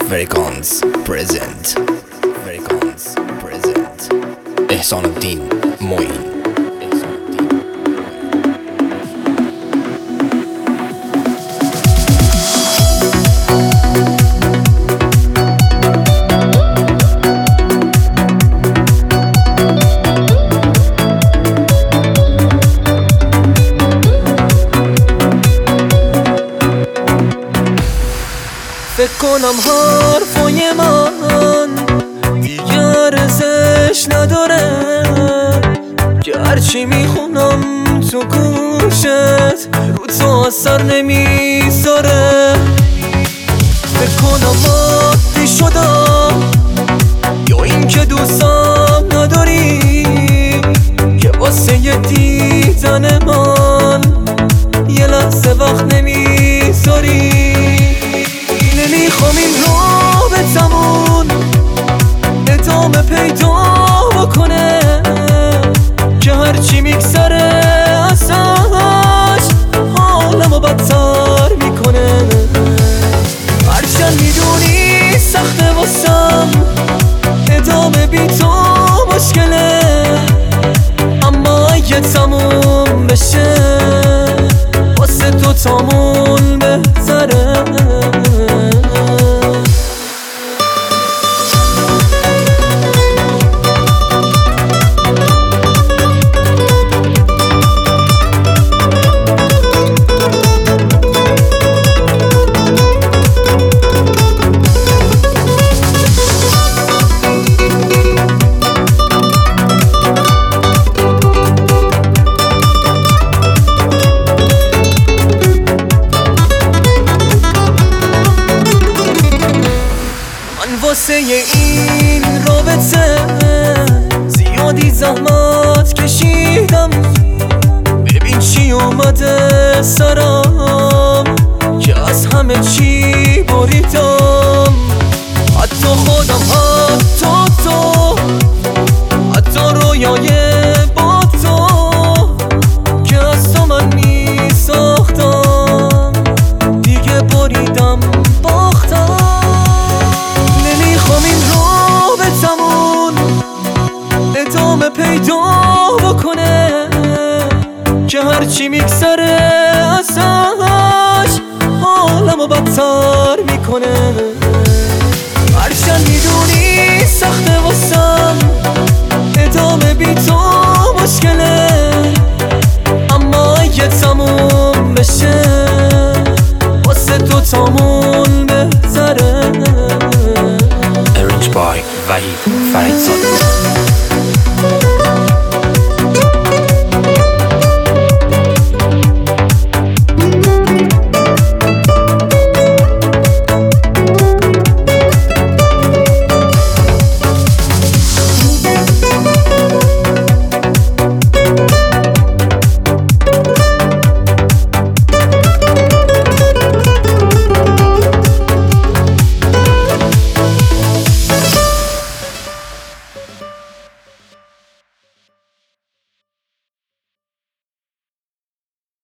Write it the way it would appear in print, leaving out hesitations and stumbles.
فرکانس پرزنت احسان الدین معین. فکر کنم حرفای من دیگه ارزش نداره، که هرچی میخونم تو گوشت رو تو اثر نمیذاره. فکر کنم عادی شدم یا این که دوستم نداری، که واسه یه دیدن من یه لحظه وقت نمیذاری. نمیخوام این رابطمون ادامه پیدا بکنه، که هرچی میگذره ازش حالمو بدتر میکنه. هرچند میدونی سخته واسم ادامه بی تو مشکله، اما اگه تموم بشه واسه تو تامون بهتره. واسه این رابطه زیادی زحمت کشیدم، ببین چی اومده سرم که از همه چی بریدم. حتی خودم، حتی رویای با تو که از تو من میساختم دیگه بریدم باختم. نمیخوام این رابطمون ادامه پیدا بکنه، که هرچی میگذره ازش حالمو بدتر میکنه. هرچند میدونی سخته واسم ادامه بی تو مشکله، اما اگه تموم بشه واسه تو تامون بهتره. Arranged by وحید فرید زاده.